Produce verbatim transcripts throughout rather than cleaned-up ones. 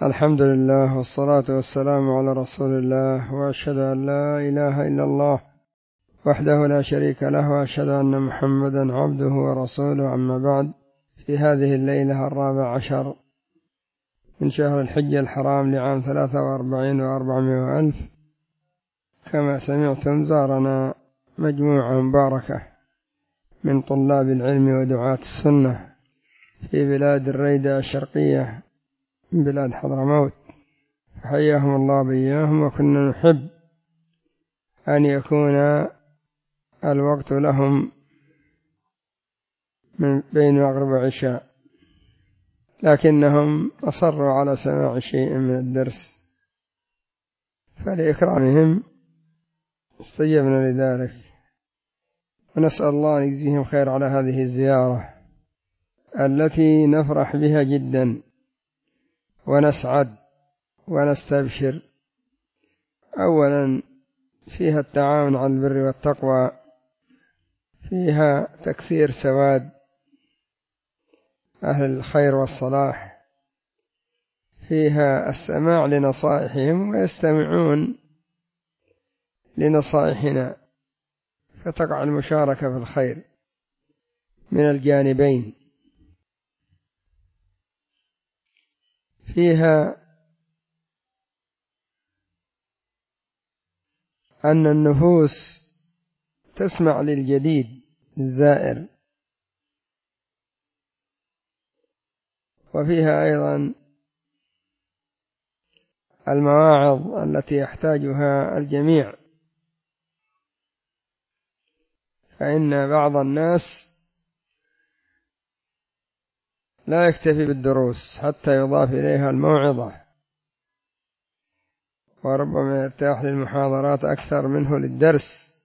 الحمد لله والصلاة والسلام على رسول الله، وأشهد أن لا إله إلا الله وحده لا شريك له، وأشهد أن محمدا عبده ورسوله. أما بعد، في هذه الليلة الرابع عشر من شهر الحج الحرام لعام ثلاثة وأربعين وأربعمائة ألف، كما سمعتم زارنا مجموعة مباركة من طلاب العلم ودعاة السنة في بلاد الريدة الشرقية من بلاد حضرموت، حياهم الله بإياهم. وكنا نحب أن يكون الوقت لهم من بين مغرب وعشاء، لكنهم أصروا على سماع شيء من الدرس، فلإكرامهم استجبنا لذلك، ونسأل الله أن يجزيهم خير على هذه الزيارة التي نفرح بها جدا ونسعد ونستبشر. أولا فيها التعاون على البر والتقوى، فيها تكثير سواد أهل الخير والصلاح، فيها السماع لنصائحهم ويستمعون لنصائحنا، فتقع المشاركة في الخير من الجانبين. فيها أن النفوس تسمع للجديد للزائر، وفيها أيضا المواعظ التي يحتاجها الجميع، فإن بعض الناس لا يكتفي بالدروس حتى يضاف إليها الموعظة، وربما يرتاح للمحاضرات أكثر منه للدرس.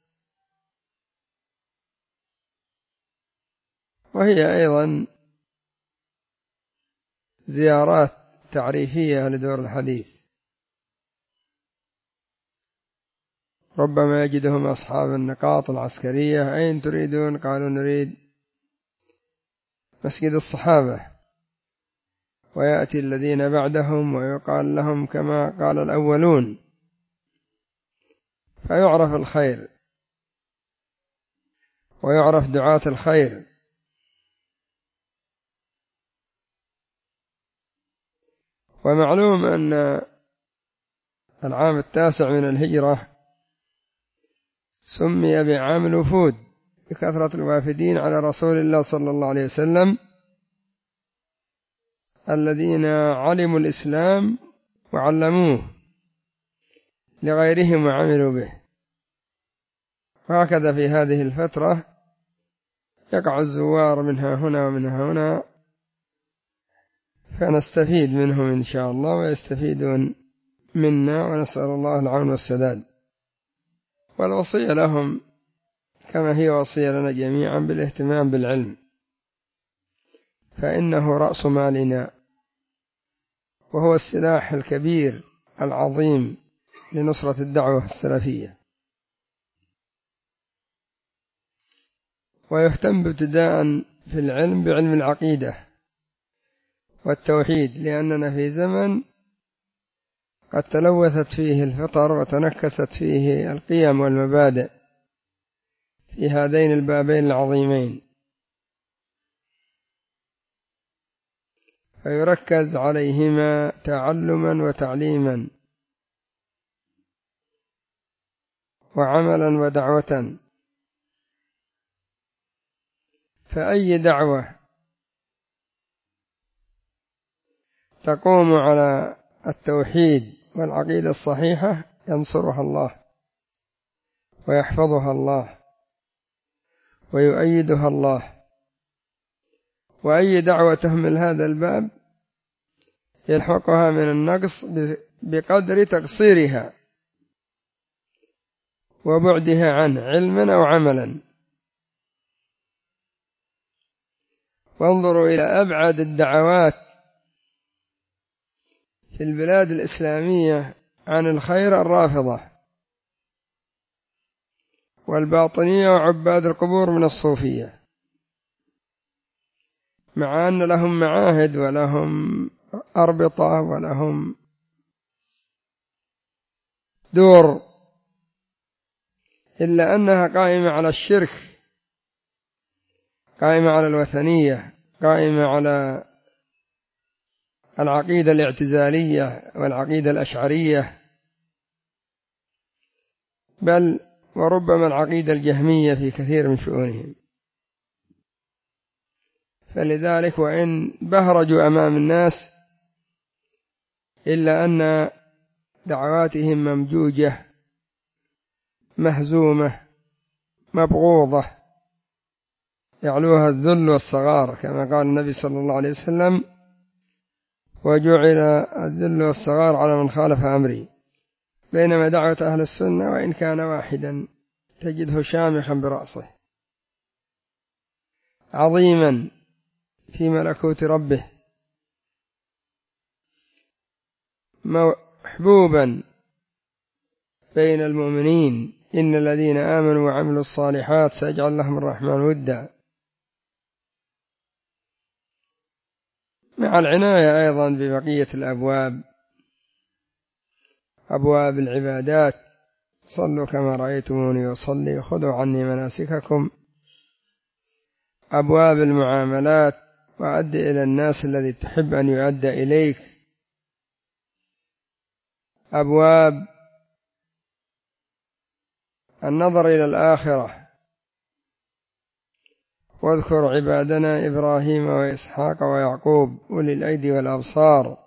وهي أيضا زيارات تعريفية لدور الحديث، ربما يجدهم أصحاب النقاط العسكرية: أين تريدون؟ قالوا نريد مسجد الصحابة، ويأتي الذين بعدهم ويقال لهم كما قال الأولون، فيعرف الخير ويعرف دعاة الخير. ومعلوم أن العام التاسع من الهجرة سمي بعام الوفود بكثرة الوافدين على رسول الله صلى الله عليه وسلم، الذين علموا الإسلام وعلموه لغيرهم وعملوا به. وهكذا في هذه الفترة يقع الزوار منها هنا ومنها هنا، فنستفيد منهم إن شاء الله ويستفيدون منا، ونسأل الله العون والسداد. والوصية لهم كما هي وصية لنا جميعا بالاهتمام بالعلم، فإنه رأس مالنا، وهو السلاح الكبير العظيم لنصرة الدعوة السلفية. ويهتم ابتداء في العلم بعلم العقيدة والتوحيد، لأننا في زمن قد تلوثت فيه الفطر وتنكست فيه القيم والمبادئ في هذين البابين العظيمين، فيركز عليهما تعلما وتعليما وعملا ودعوة. فأي دعوة تقوم على التوحيد والعقيدة الصحيحة ينصرها الله ويحفظها الله ويؤيدها الله، وأي دعوة تهمل هذا الباب يلحقها من النقص بقدر تقصيرها وبعدها عنه علما أو عملا. وانظروا إلى أبعد الدعوات في البلاد الإسلامية عن الخير: الرافضة والباطنية وعباد القبور من الصوفية، مع أن لهم معاهد ولهم أربطة ولهم دور، إلا أنها قائمة على الشرك، قائمة على الوثنية، قائمة على العقيدة الاعتزالية والعقيدة الأشعرية، بل وربما العقيدة الجهمية في كثير من شؤونهم. فلذلك وإن بهرجوا أمام الناس إلا أن دعواتهم ممجوجة مهزومة مبغوضة، يعلوها الذل والصغار، كما قال النبي صلى الله عليه وسلم: وجعل الذل والصغار على من خالف أمري. بينما دعوة أهل السنة وإن كان واحدا تجده شامخا برأسه عظيما في ملكوت ربه، محبوبا بين المؤمنين: إن الذين آمنوا وعملوا الصالحات سيجعل لهم الرحمن ودا، مع العناية أيضا ببقية الأبواب، أبواب العبادات: صلوا كما رأيتموني أصلي، خذوا عني مناسككم. أبواب المعاملات: وأد إلى الناس الذي تحب أن يؤدى إليك. أبواب النظر إلى الآخرة: واذكر عبادنا إبراهيم وإسحاق ويعقوب أولي الأيدي والأبصار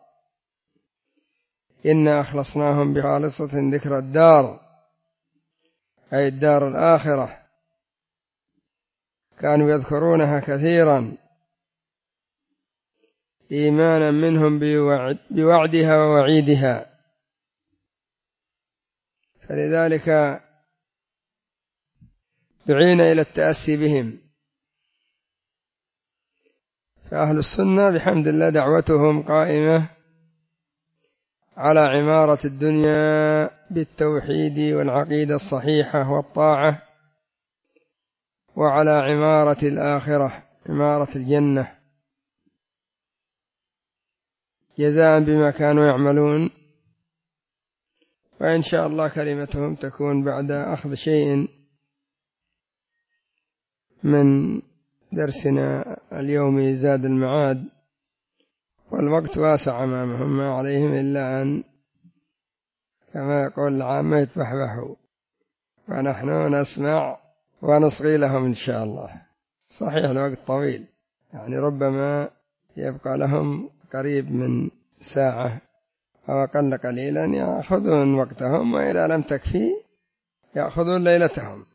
إنا أخلصناهم بخالصة ذكر الدار، أي الدار الآخرة، كانوا يذكرونها كثيرا إيمانا منهم بوعدها ووعيدها. فلذلك دعينا إلى التأسي بهم. فأهل السنة بحمد الله دعوتهم قائمة على عمارة الدنيا بالتوحيد والعقيدة الصحيحة والطاعة، وعلى عمارة الآخرة، عمارة الجنة، جزاء بما كانوا يعملون. وإن شاء الله كلمتهم تكون بعد أخذ شيء من درسنا اليومي زاد المعاد، والوقت واسع أمامهم، ما عليهم إلا أن كما يقول العامة يتبحبحوا، ونحن نسمع ونصغي لهم إن شاء الله. صحيح الوقت طويل، يعني ربما يبقى لهم قريب من ساعة أو أقل قليلا، يأخذون وقتهم، وإذا لم تكفي يأخذون ليلتهم.